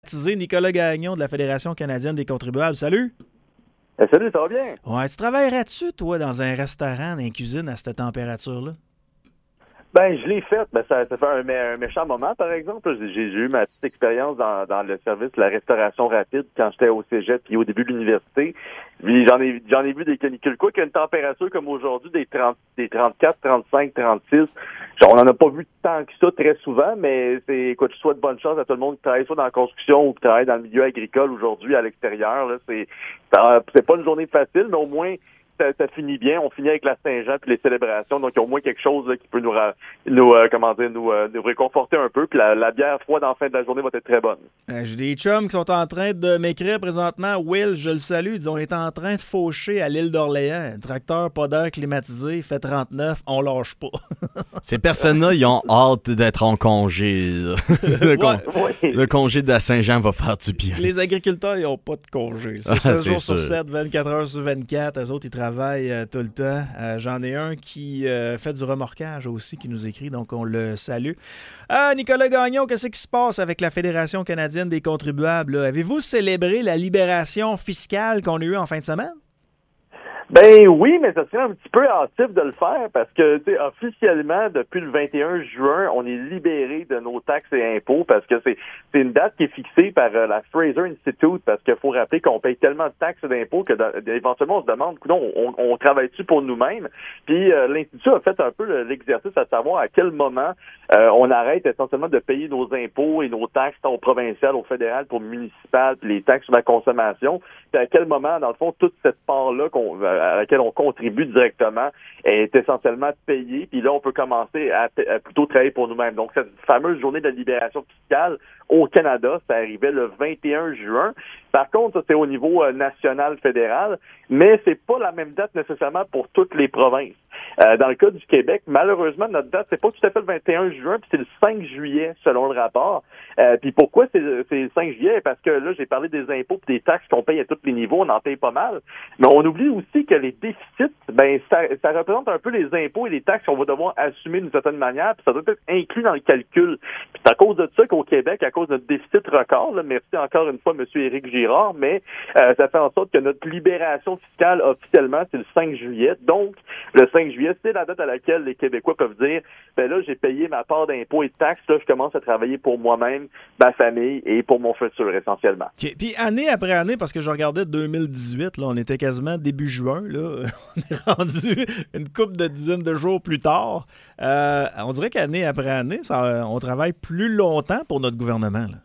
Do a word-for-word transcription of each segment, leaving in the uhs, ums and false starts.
Nicolas Gagnon de la Fédération canadienne des contribuables. Salut! Eh, salut, ça va bien? Ouais, tu travaillerais-tu, toi, dans un restaurant, dans une cuisine à cette température-là? Ben, je l'ai fait. Ben, ça, ça fait un, un méchant moment, par exemple. J'ai, j'ai eu ma petite expérience dans, dans le service de la restauration rapide quand j'étais au cégep puis au début de l'université. Puis j'en ai, j'en ai vu des canicules. Quoi qu'une température comme aujourd'hui, des, trente, des trente-quatre, trente-cinq, trente-six, on n'en a pas vu tant que ça très souvent, mais c'est, écoute, je souhaite bonne chance à tout le monde qui travaille soit dans la construction ou qui travaille dans le milieu agricole aujourd'hui à l'extérieur. Là, c'est, ça, c'est pas une journée facile, mais au moins, Ça, ça finit bien. On finit avec la Saint-Jean puis les célébrations. Donc, il y a au moins quelque chose là, qui peut nous, nous euh, comment dire, nous, euh, nous réconforter un peu. Puis la, la bière froide en fin de la journée va être très bonne. Euh, j'ai des chums qui sont en train de m'écrire présentement. Will, je le salue. Ils disent, on est en train de faucher à l'île d'Orléans. Tracteur, pas d'air climatisé, il fait trente-neuf, on lâche pas. Ces personnes-là, ils ont hâte d'être en congé. le, con... ouais, ouais. le congé de la Saint-Jean va faire du bien. Les agriculteurs, ils n'ont pas de congé. C'est Ah, sept c'est jours sûr. sur sept, vingt-quatre heures sur vingt-quatre. Eux autres, ils travaillent euh, tout le temps. Euh, j'en ai un qui euh, fait du remorquage aussi, qui nous écrit, donc on le salue. Ah, Nicolas Gagnon, qu'est-ce qui se passe avec la Fédération canadienne des contribuables? Là? Avez-vous célébré la libération fiscale qu'on a eue en fin de semaine? Ben oui, mais ça serait un petit peu hâtif de le faire parce que, tu sais, officiellement, depuis le vingt et un juin, on est libéré de nos taxes et impôts parce que c'est c'est une date qui est fixée par euh, la Fraser Institute parce qu'il faut rappeler qu'on paye tellement de taxes et d'impôts que dans, éventuellement on se demande, non, on, on travaille-tu pour nous-mêmes? Puis euh, l'Institut a fait un peu l'exercice à savoir à quel moment euh, on arrête essentiellement de payer nos impôts et nos taxes tant au provincial, au fédéral, pour municipal, puis les taxes sur la consommation, puis à quel moment, dans le fond, toute cette part-là qu'on à laquelle on contribue directement est essentiellement payée, puis là, on peut commencer à, à plutôt travailler pour nous-mêmes. Donc, cette fameuse journée de libération fiscale au Canada, ça arrivait le vingt et un juin. Par contre, ça, c'est au niveau euh, national, fédéral, mais c'est pas la même date nécessairement pour toutes les provinces. Euh, dans le cas du Québec, malheureusement, notre date, c'est pas tout à fait le vingt et un juin, puis c'est le cinq juillet, selon le rapport. Euh, puis pourquoi c'est, c'est le cinq juillet? Parce que là, j'ai parlé des impôts et des taxes qu'on paye à tous les niveaux, on en paye pas mal. Mais on oublie aussi que les déficits, ben ça, ça représente un peu les impôts et les taxes qu'on va devoir assumer d'une certaine manière, puis ça doit être inclus dans le calcul. Puis c'est à cause de ça qu'au Québec, à cause de notre déficit record, là, merci encore une fois, M. Éric Girard, mais euh, ça fait en sorte que notre libération fiscale officiellement, c'est le cinq juillet. Donc, le cinq juillet, c'est la date à laquelle les Québécois peuvent dire, ben là, j'ai payé ma part d'impôts et de taxes, là, je commence à travailler pour moi-même, ma famille et pour mon futur, essentiellement. Okay. Puis année après année, parce que je regardais deux mille dix-huit, là, on était quasiment début juin, là, on est rendu une couple de dizaines de jours plus tard. Euh, on dirait qu'année après année, ça, on travaille plus longtemps pour notre gouvernement, là.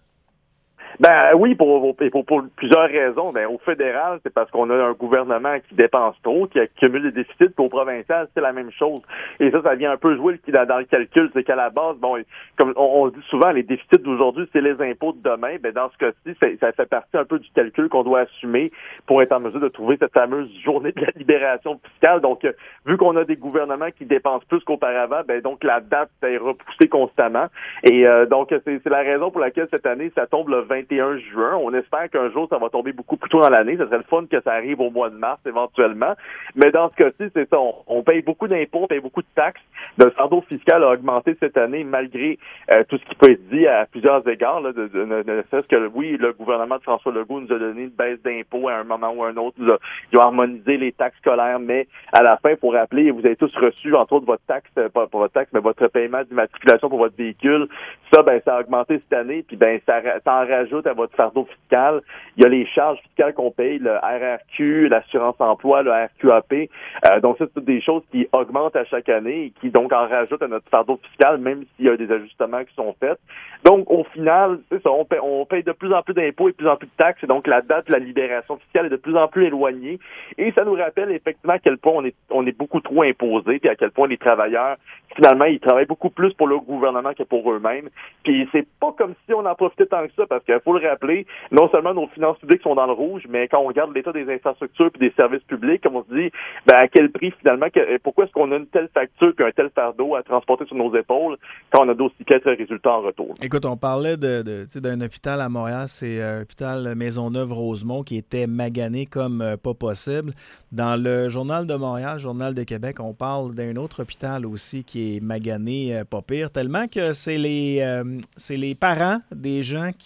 Ben oui, pour, pour, pour plusieurs raisons. Ben, au fédéral, c'est parce qu'on a un gouvernement qui dépense trop, qui accumule des déficits, puis au provincial, c'est la même chose. Et ça, ça vient un peu jouer dans le calcul. C'est qu'à la base, bon, comme on, on dit souvent, les déficits d'aujourd'hui, c'est les impôts de demain. Ben dans ce cas-ci, ça fait partie un peu du calcul qu'on doit assumer pour être en mesure de trouver cette fameuse journée de la libération fiscale. Donc, euh, vu qu'on a des gouvernements qui dépensent plus qu'auparavant, ben donc la date est repoussée constamment. Et euh, donc, c'est, c'est la raison pour laquelle cette année, ça tombe le vingt et un juin. On espère qu'un jour, ça va tomber beaucoup plus tôt dans l'année. Ça serait le fun que ça arrive au mois de mars, éventuellement. Mais dans ce cas-ci, c'est ça. On, on paye beaucoup d'impôts, on paye beaucoup de taxes. Le fardeau fiscal a augmenté cette année, malgré euh, tout ce qui peut être dit à plusieurs égards. Là, de, de, de, de, de que, oui, le gouvernement de François Legault nous a donné une baisse d'impôts à un moment ou à un autre. Nous a, ils ont harmonisé les taxes scolaires, mais à la fin, pour rappeler, vous avez tous reçu, entre autres, votre taxe, pas, pas votre taxe, mais votre paiement d'immatriculation pour votre véhicule. Ça, ben, ça a augmenté cette année, puis ben, ça, ça en rajoute à votre fardeau fiscal. Il y a les charges fiscales qu'on paye, le R R Q, l'assurance emploi, le R Q A P. Euh, donc, ça, c'est toutes des choses qui augmentent à chaque année et qui, donc, en rajoutent à notre fardeau fiscal, même s'il y a des ajustements qui sont faits. Donc, au final, c'est ça, on paye, on paye de plus en plus d'impôts et de plus en plus de taxes, et donc la date de la libération fiscale est de plus en plus éloignée. Et ça nous rappelle effectivement à quel point on est, on est beaucoup trop imposé, puis à quel point les travailleurs, finalement, ils travaillent beaucoup plus pour le gouvernement que pour eux-mêmes. Puis c'est pas comme si on en profitait tant que ça, parce qu'il faut le rappeler, non seulement nos finances publiques sont dans le rouge, mais quand on regarde l'état des infrastructures puis des services publics, comme on se dit, ben à quel prix finalement, que, pourquoi est-ce qu'on a une telle facture puis un tel fardeau à transporter sur nos épaules quand on a d'aussi quelques résultats en retour? Écoute, on parlait de, de, d'un hôpital à Montréal, c'est un hôpital Maisonneuve-Rosemont qui était magané comme euh, pas possible. Dans le Journal de Montréal, Journal de Québec, on parle d'un autre hôpital aussi qui est magané euh, pas pire, tellement que c'est les, euh, c'est les parents des gens qui... Euh,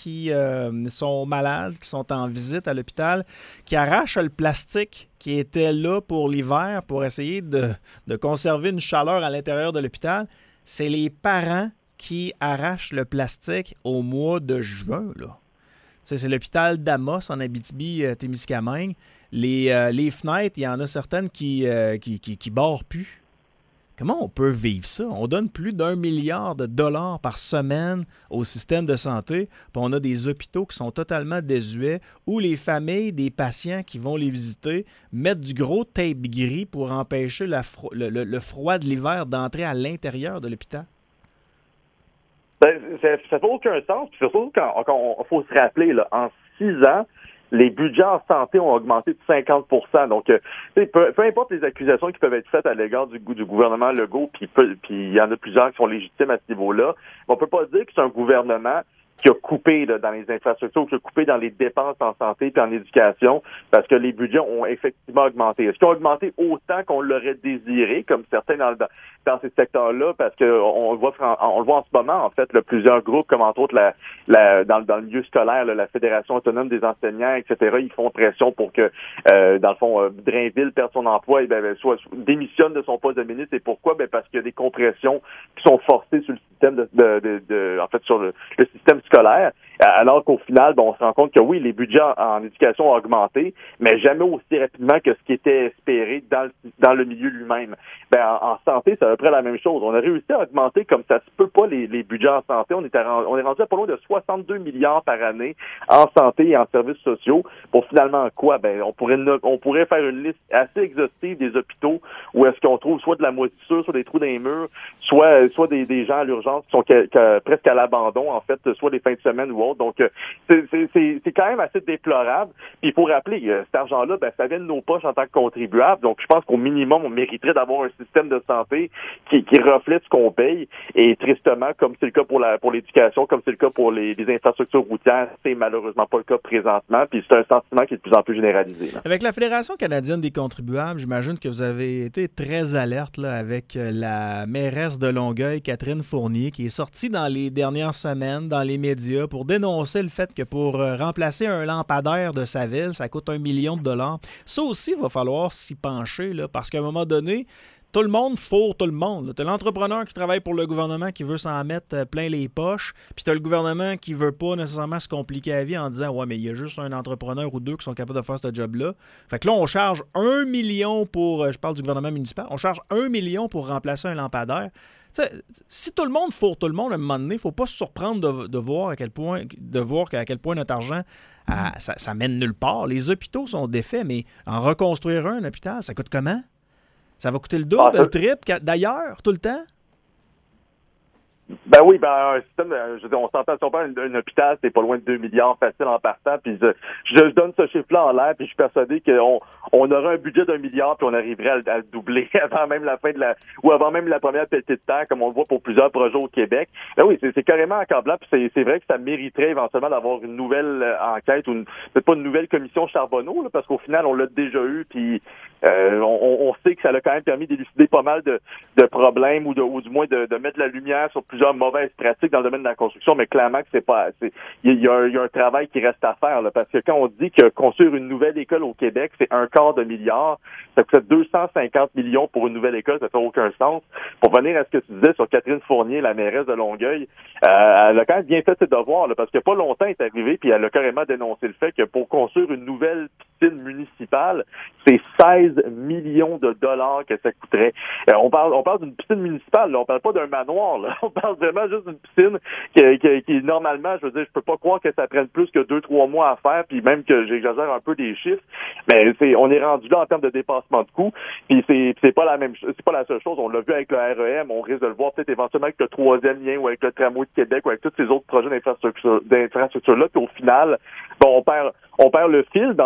euh, sont malades, qui sont en visite à l'hôpital, qui arrachent le plastique qui était là pour l'hiver pour essayer de, de conserver une chaleur à l'intérieur de l'hôpital. C'est les parents qui arrachent le plastique au mois de juin, là. C'est, c'est l'hôpital d'Amos en Abitibi-Témiscamingue. Les, euh, les fenêtres, il y en a certaines qui euh, qui, qui, qui barrent plus. Comment on peut vivre ça? On donne plus d'un milliard de dollars par semaine au système de santé, puis on a des hôpitaux qui sont totalement désuets, où les familles des patients qui vont les visiter mettent du gros tape gris pour empêcher la fro- le, le, le froid de l'hiver d'entrer à l'intérieur de l'hôpital. Ben, ça n'a pas aucun sens. Puis surtout, quand, quand on faut se rappeler, là, en six ans, les budgets en santé ont augmenté de cinquante pour cent. Donc, euh, peu, peu importe les accusations qui peuvent être faites à l'égard du, du gouvernement Legault, puis il y en a plusieurs qui sont légitimes à ce niveau-là, on peut pas dire que c'est un gouvernement qui a coupé là, dans les infrastructures, qui a coupé dans les dépenses en santé et en éducation, parce que les budgets ont effectivement augmenté. Est-ce qu'ils ont augmenté autant qu'on l'aurait désiré, comme certains dans, dans, dans ces secteurs-là, parce que on le voit, on le voit en ce moment, en fait, là, plusieurs groupes, comme entre autres la, la, dans, dans le milieu scolaire, là, la Fédération autonome des enseignants, et cetera, ils font pression pour que, euh, dans le fond, euh, Drainville perde son emploi et ben, soit démissionne de son poste de ministre. Et pourquoi? Ben, parce qu'il y a des compressions qui sont forcées sur le système de, de, de, de en fait, sur le, le système scolaire, alors qu'au final, ben, on se rend compte que oui, les budgets en, en éducation ont augmenté, mais jamais aussi rapidement que ce qui était espéré dans le, dans le milieu lui-même. Ben, en, en santé, c'est à peu près la même chose. On a réussi à augmenter comme ça se peut pas les, les budgets en santé. On est, à, on est rendu à pas loin de soixante-deux milliards par année en santé et en services sociaux. Pour finalement quoi? Ben, on pourrait, on pourrait faire une liste assez exhaustive des hôpitaux où est-ce qu'on trouve soit de la moisissure, soit des trous dans les murs, soit, soit des, des gens à l'urgence qui sont que, que, presque à l'abandon, en fait, soit des fins de semaine ou autre. Donc, c'est, c'est, c'est, c'est quand même assez déplorable. Puis, il faut rappeler, euh, cet argent-là, ben, ça vient de nos poches en tant que contribuables. Donc, je pense qu'au minimum, on mériterait d'avoir un système de santé qui, qui reflète ce qu'on paye. Et tristement, comme c'est le cas pour la pour l'éducation, comme c'est le cas pour les, les infrastructures routières, c'est malheureusement pas le cas présentement. Puis, c'est un sentiment qui est de plus en plus généralisé, là. Avec la Fédération canadienne des contribuables, j'imagine que vous avez été très alerte là, avec la mairesse de Longueuil, Catherine Fournier, qui est sortie dans les dernières semaines dans les médias pour dénoncer le fait que pour remplacer un lampadaire de sa ville, ça coûte un million de dollars. Ça aussi, il va falloir s'y pencher, là, parce qu'à un moment donné, tout le monde fourre tout le monde. Tu as l'entrepreneur qui travaille pour le gouvernement qui veut s'en mettre plein les poches, puis tu as le gouvernement qui veut pas nécessairement se compliquer la vie en disant « Ouais, mais il y a juste un entrepreneur ou deux qui sont capables de faire ce job-là. » Fait que là, on charge un million pour, je parle du gouvernement municipal, on charge un million pour remplacer un lampadaire. T'sais, si tout le monde fourre tout le monde à un moment donné, il ne faut pas se surprendre de, de voir à quel point de voir à quel point notre argent à, ça, ça mène nulle part. Les hôpitaux sont défaits, mais en reconstruire un, un hôpital, ça coûte comment? Ça va coûter le double, ah, ça... le triple, d'ailleurs, tout le temps? Ben oui, ben un système, je veux dire, on s'entend, si on parle d'un hôpital, c'est pas loin de deux milliards facile en partant, puis je, je, je donne ce chiffre-là en l'air, puis je suis persuadé qu'on on aurait un budget d'un milliard, puis on arriverait à, à le doubler avant même la fin de la, ou avant même la première pelletée de terre, comme on le voit pour plusieurs projets au Québec. Ben oui, c'est, c'est carrément accablant, puis c'est, c'est vrai que ça mériterait éventuellement d'avoir une nouvelle enquête, ou une, peut-être pas une nouvelle commission Charbonneau, là, parce qu'au final, on l'a déjà eu, puis euh, on, on sait que ça l'a quand même permis d'élucider pas mal de, de problèmes, ou, de, ou du moins de, de mettre la lumière sur plusieurs mauvaises pratiques dans le domaine de la construction, mais clairement que c'est pas assez. Il y, y, y a un travail qui reste à faire, là, parce que quand on dit que construire une nouvelle école au Québec, c'est un quart de milliard, ça coûte deux cent cinquante millions pour une nouvelle école, ça fait aucun sens. Pour venir à ce que tu disais sur Catherine Fournier, la mairesse de Longueuil, euh, elle a quand même bien fait ses devoirs, là, parce que pas longtemps elle est arrivée, puis elle a carrément dénoncé le fait que pour construire une nouvelle piscine municipale, c'est seize millions de dollars que ça coûterait. Euh, on parle, on parle d'une piscine municipale, là, on parle pas d'un manoir, là. On parle vraiment juste d'une piscine qui, qui, qui normalement, je veux dire, je peux pas croire que ça prenne plus que deux, trois mois à faire, puis même que j'exagère un peu des chiffres, mais c'est, on est rendu là en termes de dépassement de coûts, puis c'est, c'est pas la même, c'est pas la seule chose. On l'a vu avec le R E M, on risque de le voir peut-être éventuellement avec le troisième lien ou avec le tramway de Québec ou avec tous ces autres projets d'infrastructure, d'infrastructure là, puis au final, bon, on perd, on perd le fil dans, dans toute cette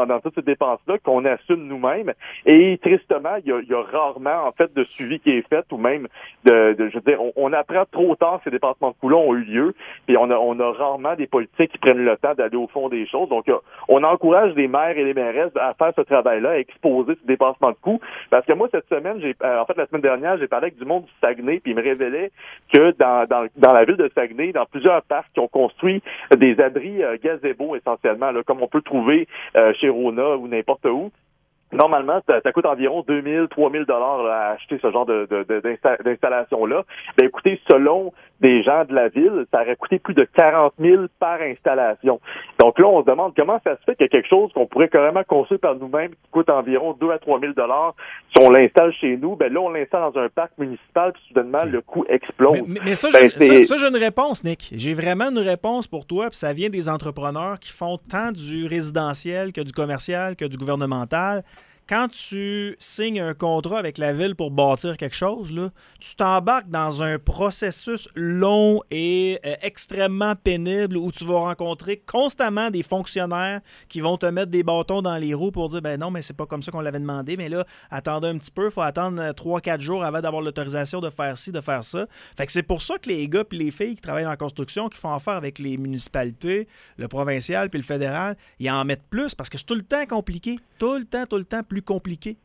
dépenses-là qu'on assume nous-mêmes. Et tristement, il y a, il y a rarement, en fait, de suivi qui est fait ou même de, de je veux dire, on, on apprend trop tard que ces dépassements de coûts-là ont eu lieu. Puis on a, on a rarement des politiques qui prennent le temps d'aller au fond des choses. Donc, on encourage les maires et les mairesses à faire ce travail-là, à exposer ces dépassements de coûts. Parce que moi, cette semaine, j'ai, euh, en fait, la semaine dernière, j'ai parlé avec du monde du Saguenay, puis il me révélait que dans, dans, dans la ville de Saguenay, dans plusieurs parcs, qui ont construit des abris euh, gazebo essentiellement, là, comme on peut trouver euh, chez Rona ou n'importe où. Normalement, ça, ça coûte environ deux mille, trois mille dollars à acheter ce genre de, de, de d'insta- d'installation-là. Ben écoutez, selon des gens de la ville, ça aurait coûté plus de quarante mille par installation. Donc là, on se demande comment ça se fait qu'il y a quelque chose qu'on pourrait carrément construire par nous-mêmes qui coûte environ deux à trois mille dollars. Si on l'installe chez nous, ben là, on l'installe dans un parc municipal, puis soudainement, le coût explose. Mais, mais, mais ça, ben, j'ai, ça, ça, j'ai une réponse, Nick. J'ai vraiment une réponse pour toi, puis ça vient des entrepreneurs qui font tant du résidentiel que du commercial que du gouvernemental. Quand tu signes un contrat avec la ville pour bâtir quelque chose, là, tu t'embarques dans un processus long et euh, extrêmement pénible où tu vas rencontrer constamment des fonctionnaires qui vont te mettre des bâtons dans les roues pour dire « ben non, mais c'est pas comme ça qu'on l'avait demandé, mais là, attendez un petit peu, il faut attendre trois quatre jours avant d'avoir l'autorisation de faire ci, de faire ça. » Fait que c'est pour ça que les gars et les filles qui travaillent dans la construction, qui font affaire avec les municipalités, le provincial puis le fédéral, ils en mettent plus parce que c'est tout le temps compliqué, tout le temps, tout le temps plus compliqué.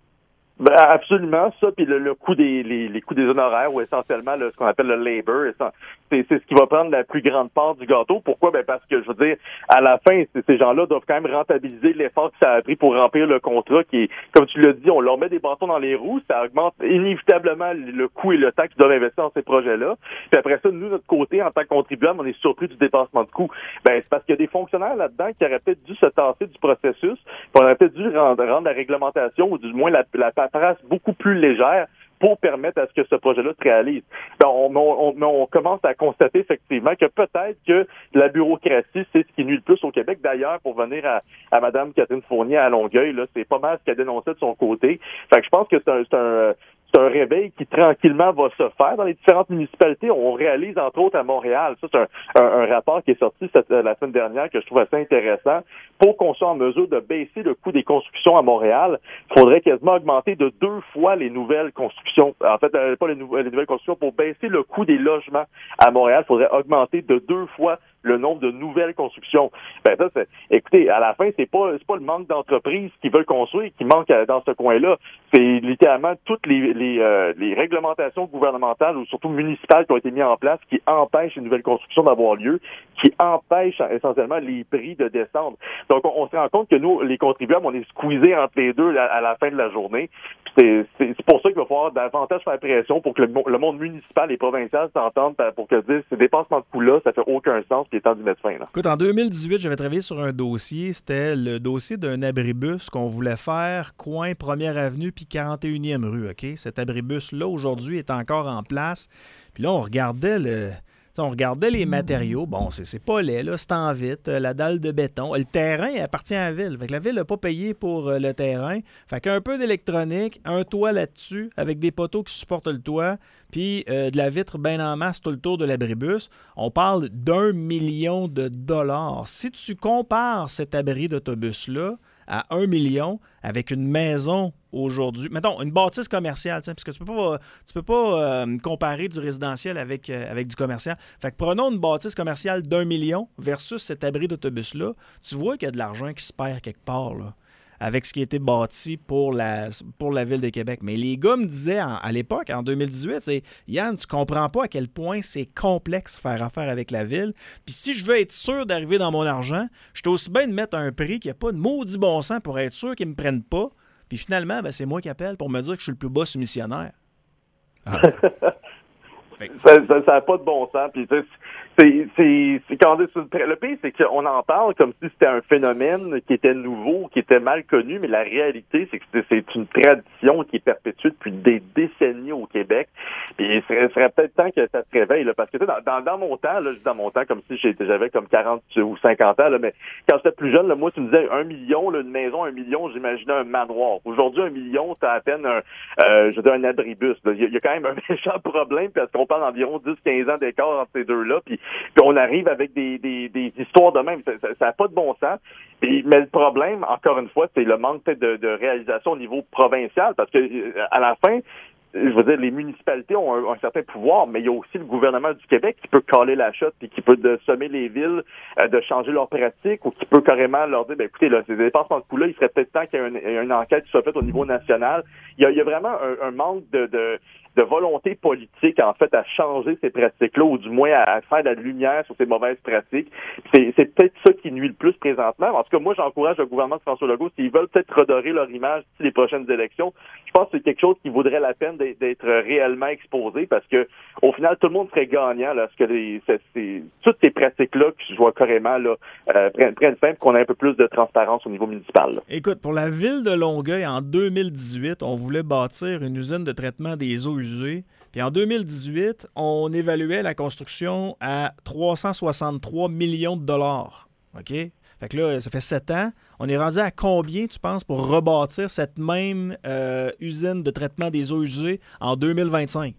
Ben, absolument, ça, puis le, le coût des les, les coûts des honoraires, ou essentiellement là, ce qu'on appelle le labor, c'est, c'est ce qui va prendre la plus grande part du gâteau. Pourquoi? Ben parce que, je veux dire, à la fin, ces gens-là doivent quand même rentabiliser l'effort que ça a pris pour remplir le contrat, qui est, comme tu l'as dit, on leur met des bâtons dans les roues, ça augmente inévitablement le coût et le temps qu'ils doivent investir dans ces projets-là. Puis après ça, nous, de notre côté, en tant que contribuable, on est surpris du dépassement de coûts. Ben, c'est parce qu'il y a des fonctionnaires là-dedans qui auraient peut-être dû se tasser du processus, puis on aurait peut-être dû rendre, rendre la réglementation, ou du moins la, la paperasse beaucoup plus légère pour permettre à ce que ce projet-là se réalise. Ben, on, on, on, on commence à constater effectivement que peut-être que la bureaucratie, c'est ce qui nuit le plus au Québec. D'ailleurs, pour venir à, à Mme Catherine Fournier à Longueuil, là, c'est pas mal ce qu'elle dénonçait de son côté. Fait que je pense que c'est un, c'est un C'est un réveil qui tranquillement va se faire dans les différentes municipalités. On réalise entre autres à Montréal. Ça, c'est un, un, un rapport qui est sorti cette, la semaine dernière que je trouve assez intéressant. Pour qu'on soit en mesure de baisser le coût des constructions à Montréal, il faudrait quasiment augmenter de deux fois les nouvelles constructions. En fait, euh, pas les, nou- les nouvelles constructions. Pour baisser le coût des logements à Montréal, il faudrait augmenter de deux fois le nombre de nouvelles constructions. Ben ça, c'est, écoutez, à la fin, c'est pas c'est pas le manque d'entreprises qui veulent construire qui manque dans ce coin-là. C'est littéralement toutes les les, euh, les réglementations gouvernementales ou surtout municipales qui ont été mises en place qui empêchent les nouvelles constructions d'avoir lieu, qui empêchent essentiellement les prix de descendre. Donc, on, on se rend compte que nous, les contribuables, on est squeezés entre les deux à, à la fin de la journée. Puis c'est, c'est, c'est pour ça qu'il va falloir davantage faire pression pour que le, le monde municipal et provincial s'entendent pour que dire ces dépassements de coûts-là, ça fait aucun sens, puis il est temps d'y mettre fin. Là. Écoute, en deux mille dix-huit, j'avais travaillé sur un dossier. C'était le dossier d'un abribus qu'on voulait faire coin première avenue puis quarante et unième rue. OK? Cet abribus-là, aujourd'hui, est encore en place. Puis là, on regardait le... On regardait les matériaux. Bon, c'est, c'est pas laid, là, c'est en vite. La dalle de béton. Le terrain il appartient à la ville. Fait que la ville n'a pas payé pour le terrain. Fait qu'un peu d'électronique, un toit là-dessus, avec des poteaux qui supportent le toit, puis euh, de la vitre bien en masse tout le tour de l'abribus. On parle d'un million de dollars. Si tu compares cet abri d'autobus-là à un million avec une maison aujourd'hui, mettons, une bâtisse commerciale, parce que tu peux pas, tu peux pas euh, comparer du résidentiel avec, euh, avec du commercial. Fait que prenons une bâtisse commerciale d'un million versus cet abri d'autobus-là. Tu vois qu'il y a de l'argent qui se perd quelque part, là, avec ce qui a été bâti pour la, pour la Ville de Québec. Mais les gars me disaient en, à l'époque, en deux mille dix-huit, c'est « Yann, tu comprends pas à quel point c'est complexe de faire affaire avec la Ville. Puis si je veux être sûr d'arriver dans mon argent, je suis aussi bien de mettre un prix qui n'a pas de maudit bon sens pour être sûr qu'ils ne me prennent pas. Puis finalement, ben, c'est moi qui appelle pour me dire que je suis le plus bas soumissionnaire. » Ah, ça n'a pas de bon sens. Puis, c'est, c'est, c'est quand le pire, c'est qu'on en parle comme si c'était un phénomène qui était nouveau, qui était mal connu, mais la réalité, c'est que c'est, c'est une tradition qui est perpétuée depuis des décennies au Québec. Puis, il serait, serait peut-être temps que ça se réveille, là, parce que dans, dans, dans mon temps, là, je dis dans mon temps, comme si j'étais, j'avais comme quarante ou cinquante ans, là, mais quand j'étais plus jeune, là, moi, tu me disais un million, là, une maison, un million, j'imaginais un manoir. Aujourd'hui, un million, t'as à peine un, euh, je veux dire, un abribus. Il y, y a quand même un méchant problème, parce qu'on parle d'environ dix à quinze ans d'écart entre ces deux-là. là, puis, puis on arrive avec des, des, des histoires de même. Ça n'a pas de bon sens. Puis, mais le problème, encore une fois, c'est le manque peut-être de, de réalisation au niveau provincial, parce que à la fin, je veux dire, les municipalités ont un, un certain pouvoir, mais il y a aussi le gouvernement du Québec qui peut caler la shot et qui peut de semer les villes, euh, de changer leurs pratiques, ou qui peut carrément leur dire, ben écoutez, là, ces dépassements de coûts-là, il serait peut-être temps qu'il y ait une, une enquête qui soit faite au niveau national. Il y a, il y a vraiment un, un manque de, de de volonté politique, en fait, à changer ces pratiques-là, ou du moins à, à faire de la lumière sur ces mauvaises pratiques. C'est, c'est peut-être ça qui nuit le plus présentement. En tout cas, moi, j'encourage le gouvernement de François Legault, s'ils veulent peut-être redorer leur image d'ici les prochaines élections, je pense que c'est quelque chose qui vaudrait la peine d'être, d'être réellement exposé, parce que au final, tout le monde serait gagnant lorsque les, c'est, c'est, toutes ces pratiques-là, que je vois carrément, là, euh, prennent, prennent fin, qu'on ait un peu plus de transparence au niveau municipal. Là. Écoute, pour la ville de Longueuil, en deux mille dix-huit, on voulait bâtir une usine de traitement des eaux usées. Puis en deux mille dix-huit, on évaluait la construction à trois cent soixante-trois millions de dollars. OK? Fait que là, ça fait sept ans. On est rendu à combien, tu penses, pour rebâtir cette même euh, usine de traitement des eaux usées en deux mille vingt-cinq?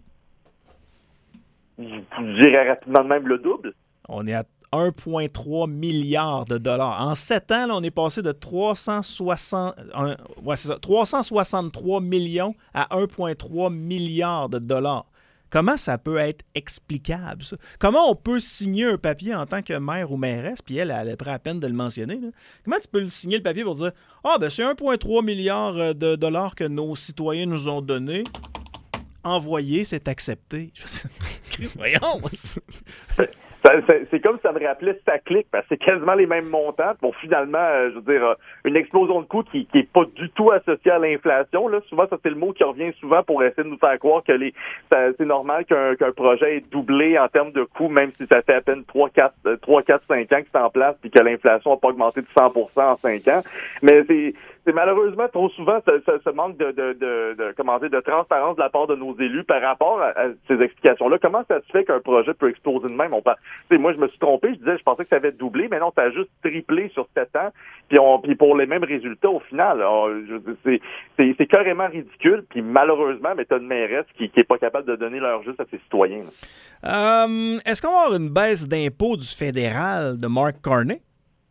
Je dirais rapidement même le double. On est à un virgule trois milliard de dollars. En sept ans, là, on est passé de trois cent soixante, un, ouais, c'est ça, trois cent soixante-trois millions à un virgule trois milliard de dollars. Comment ça peut être explicable, ça? Comment on peut signer un papier en tant que maire ou mairesse, puis elle, elle est prête à peine de le mentionner, là. Comment tu peux le signer le papier pour dire « Ah, ben c'est un virgule trois milliard de dollars que nos citoyens nous ont donné. Envoyé, c'est accepté. » Voyons! Ça, c'est, c'est comme si ça me rappelait Staclic, parce que c'est quasiment les mêmes montants pour finalement, euh, je veux dire, euh, une explosion de coûts qui qui est pas du tout associée à l'inflation. Là, souvent, ça c'est le mot qui revient souvent pour essayer de nous faire croire que les ça, c'est normal qu'un, qu'un projet est doublé en termes de coûts, même si ça fait à peine trois, quatre, cinq ans que c'est en place, puis que l'inflation n'a pas augmenté de cent pour cent en cinq ans. Mais c'est c'est malheureusement trop souvent ce, ce, ce manque de, de, de, de, comment dire, de transparence de la part de nos élus par rapport à, à ces explications-là. Comment ça se fait qu'un projet peut exploser de même? On parle, moi, je me suis trompé, je disais, je pensais que ça avait doublé, mais non, ça a juste triplé sur sept ans, puis, on, puis pour les mêmes résultats au final. On, je, c'est, c'est, c'est carrément ridicule, puis malheureusement, mais t'as une mairesse qui n'est pas capable de donner leur juste à ses citoyens. Euh, est-ce qu'on va avoir une baisse d'impôts du fédéral de Mark Carney?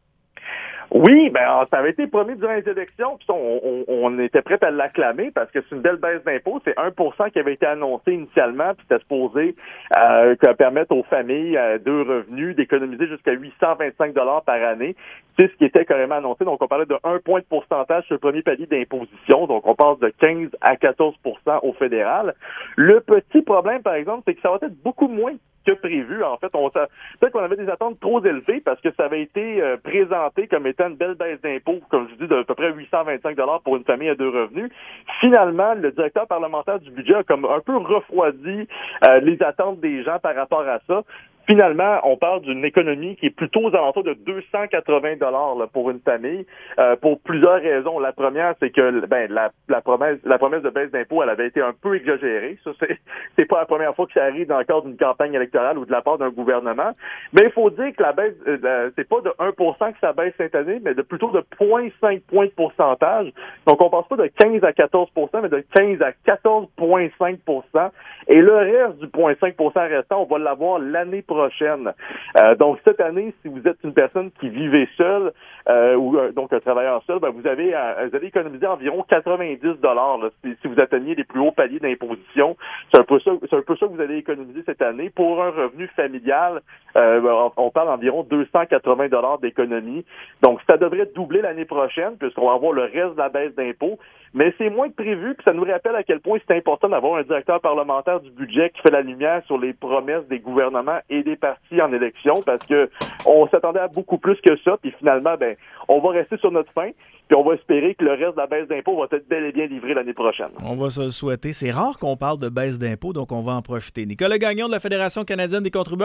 Oui, ben ça avait été promis durant les élections, puis on, on, on était prêt à l'acclamer parce que c'est une belle baisse d'impôts. C'est un pour cent qui avait été annoncé initialement, puis c'était supposé euh, permettre aux familles à deux revenus d'économiser jusqu'à huit cent vingt-cinq dollars par année. C'est ce qui était carrément annoncé. Donc, on parlait de un point de pourcentage sur le premier palier d'imposition. Donc, on passe de quinze à quatorze pour cent au fédéral. Le petit problème, par exemple, c'est que ça va être beaucoup moins que prévu. En fait, on peut-être qu'on avait des attentes trop élevées parce que ça avait été euh, présenté comme étant une belle baisse d'impôts, comme je dis, de à peu près huit cent vingt-cinq dollars pour une famille à deux revenus. Finalement, le directeur parlementaire du budget a comme un peu refroidi euh, les attentes des gens par rapport à ça. Finalement, on parle d'une économie qui est plutôt aux alentours de deux cent quatre-vingts dollars là, pour une famille, euh, pour plusieurs raisons. La première, c'est que ben la, la promesse la promesse de baisse d'impôts, elle avait été un peu exagérée. Ça, c'est c'est pas la première fois que ça arrive dans le cadre d'une campagne électorale ou de la part d'un gouvernement. Mais il faut dire que la baisse, euh, c'est pas de un pour cent que ça baisse cette année, mais de plutôt de zéro virgule cinq points de pourcentage. Donc, on passe pas de quinze à quatorze pour cent, mais de quinze à quatorze virgule cinq pour cent. Et le reste du zéro virgule cinq pour cent restant, on va l'avoir l'année prochaine. prochaine. Euh, donc, cette année, si vous êtes une personne qui vivait seule euh, ou euh, donc un travailleur seul, ben, vous avez euh, vous allez économiser environ quatre-vingt-dix dollars si, si vous atteignez les plus hauts paliers d'imposition. C'est un peu ça, c'est un peu ça que vous allez économiser cette année. Pour un revenu familial, euh, on, on parle environ deux cent quatre-vingts dollars d'économie. Donc, ça devrait doubler l'année prochaine puisqu'on va avoir le reste de la baisse d'impôts. Mais c'est moins que prévu, puis ça nous rappelle à quel point c'est important d'avoir un directeur parlementaire du budget qui fait la lumière sur les promesses des gouvernements et des partis en élection, parce que on s'attendait à beaucoup plus que ça, puis finalement, ben, on va rester sur notre faim, puis on va espérer que le reste de la baisse d'impôts va être bel et bien livré l'année prochaine. On va se le souhaiter. C'est rare qu'on parle de baisse d'impôts, donc on va en profiter. Nicolas Gagnon de la Fédération canadienne des contribuables.